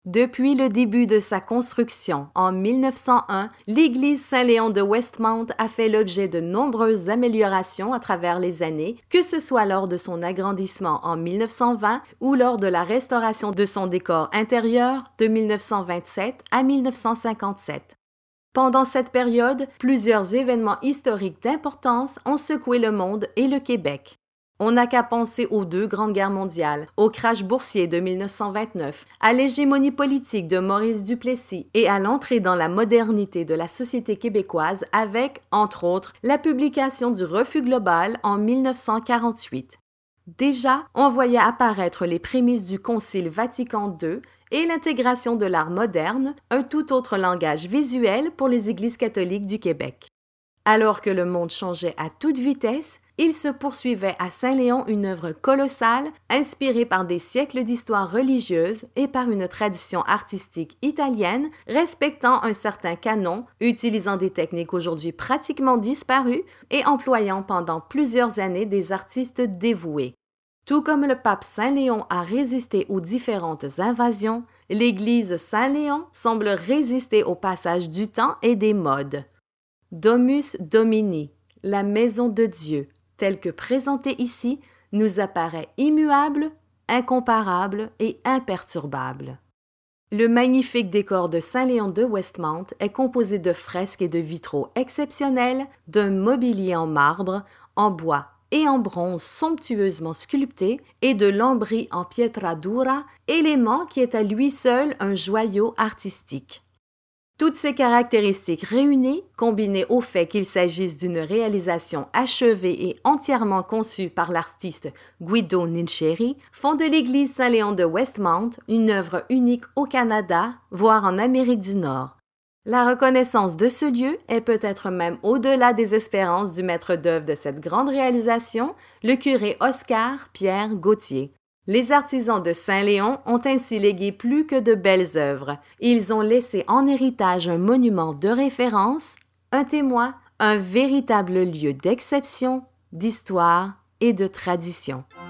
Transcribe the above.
Depuis le début de sa construction en 1901, l'église Saint-Léon de Westmount a fait l'objet de nombreuses améliorations à travers les années, que ce soit lors de son agrandissement en 1920 ou lors de la restauration de son décor intérieur de 1927 à 1957. Pendant cette période, plusieurs événements historiques d'importance ont secoué le monde et le Québec. On n'a qu'à penser aux deux grandes guerres mondiales, au crash boursier de 1929, à l'hégémonie politique de Maurice Duplessis et à l'entrée dans la modernité de la société québécoise avec, entre autres, la publication du Refus global en 1948. Déjà, on voyait apparaître les prémices du Concile Vatican II et l'intégration de l'art moderne, un tout autre langage visuel pour les églises catholiques du Québec. Alors que le monde changeait à toute vitesse, il se poursuivait à Saint-Léon une œuvre colossale, inspirée par des siècles d'histoire religieuse et par une tradition artistique italienne, respectant un certain canon, utilisant des techniques aujourd'hui pratiquement disparues et employant pendant plusieurs années des artistes dévoués. Tout comme le pape Saint-Léon a résisté aux différentes invasions, l'église Saint-Léon semble résister au passage du temps et des modes. Domus Domini, la maison de Dieu, telle que présentée ici, nous apparaît immuable, incomparable et imperturbable. Le magnifique décor de Saint-Léon de Westmount est composé de fresques et de vitraux exceptionnels, d'un mobilier en marbre, en bois et en bronze somptueusement sculpté et de lambris en pietra dura, élément qui est à lui seul un joyau artistique. Toutes ces caractéristiques réunies, combinées au fait qu'il s'agisse d'une réalisation achevée et entièrement conçue par l'artiste Guido Nincheri, font de l'église Saint-Léon de Westmount une œuvre unique au Canada, voire en Amérique du Nord. La reconnaissance de ce lieu est peut-être même au-delà des espérances du maître d'œuvre de cette grande réalisation, le curé Oscar Pierre Gauthier. Les artisans de Saint-Léon ont ainsi légué plus que de belles œuvres. Ils ont laissé en héritage un monument de référence, un témoin, un véritable lieu d'exception, d'histoire et de tradition.